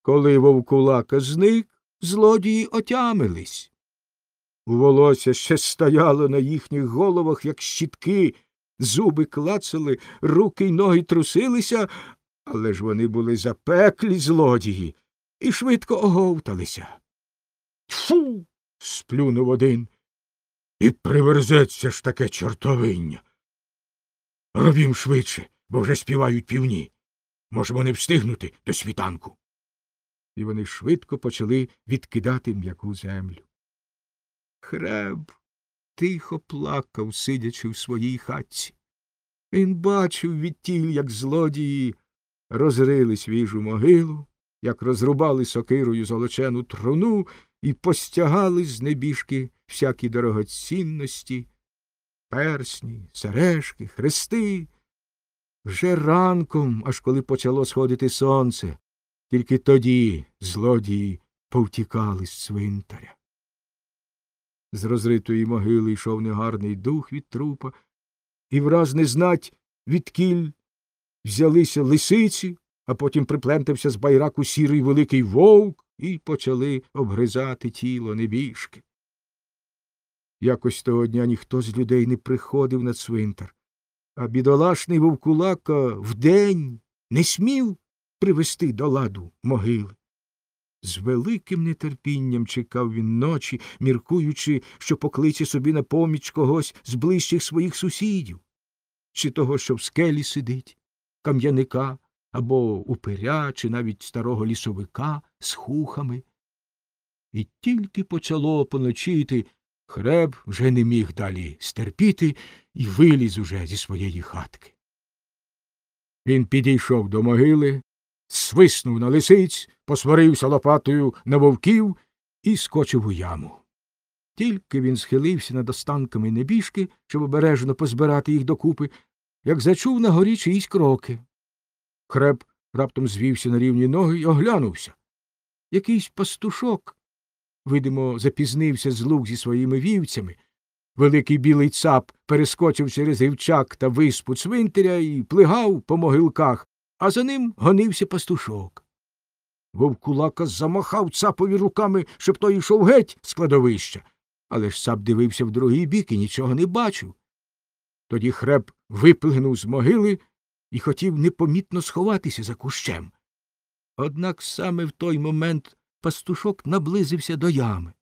Коли вовкулака зник, злодії отямились. Волосся ще стояло на їхніх головах, як щітки, зуби клацали, руки й ноги трусилися, але ж вони були запеклі злодії і швидко оговталися. «Тьфу!» – сплюнув один. «І приверзеться ж таке чортовиння! Робім швидше, бо вже співають півні. Можемо не встигнути до світанку». І вони швидко почали відкидати м'яку землю. Хреб тихо плакав, сидячи в своїй хатці. Він бачив відтіль, як злодії розрили свіжу могилу, як розрубали сокирою золочену труну і постягали з небіжки всякі дорогоцінності, персні, сережки, хрести. Вже ранком, аж коли почало сходити сонце, тільки тоді злодії повтікали з цвинтаря. З розритої могили йшов негарний дух від трупа, і враз не знать, відкіль взялися лисиці, а потім приплентався з байраку сірий великий вовк, і почали обгризати тіло небіжки. Якось того дня ніхто з людей не приходив на цвинтар, а бідолашний вовкулака вдень не смів привести до ладу могили. З великим нетерпінням чекав він ночі, міркуючи, що покличе собі на поміч когось з ближчих своїх сусідів, чи того, що в скелі сидить, кам'яника, або упиря, чи навіть старого лісовика з хухами. І тільки почало поночіти, Хреб вже не міг далі стерпіти і виліз уже зі своєї хатки. Він підійшов до могили, свиснув на лисиць, посварився лопатою на вовків і скочив у яму. Тільки він схилився над останками небіжки, щоб обережно позбирати їх докупи, як зачув на горі чиїсь кроки. Хреб раптом звівся на рівні ноги й оглянувся. Якийсь пастушок, видимо, запізнився з луг зі своїми вівцями. Великий білий цап перескочив через гівчак та виспу цвинтаря і плигав по могилках, а за ним гонився пастушок. Вовкулака замахав цапові руками, щоб той йшов геть з кладовища, але ж цап дивився в другий бік і нічого не бачив. Тоді Хреб виплигнув з могили і хотів непомітно сховатися за кущем. Однак саме в той момент пастушок наблизився до ями.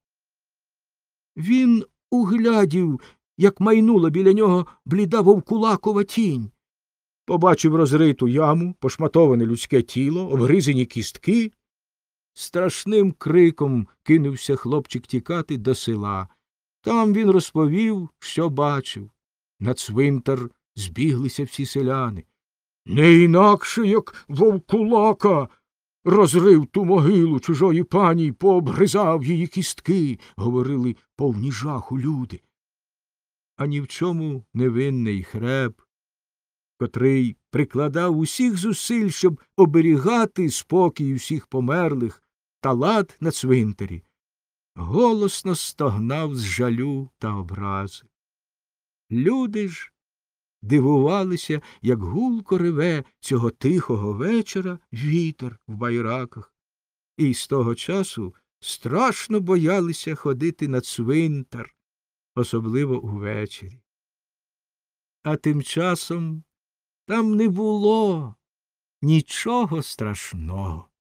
Він углядів, як майнула біля нього бліда вовкулакова тінь. Побачив розриту яму, пошматоване людське тіло, обгризені кістки. Страшним криком кинувся хлопчик тікати до села. Там він розповів, що бачив. На цвинтар збіглися всі селяни. Не інакше, як вовкулака розрив ту могилу чужої пані й пообгризав її кістки, говорили повні жаху люди. А ні в чому невинний Хреб, котрий прикладав усіх зусиль, щоб оберігати спокій усіх померлих та лад на цвинтарі, голосно стогнав з жалю та образи. Люди ж дивувалися, як гулко реве цього тихого вечора вітер в байраках, і з того часу страшно боялися ходити на цвинтар, особливо увечері. А тим часом там не було нічого страшного.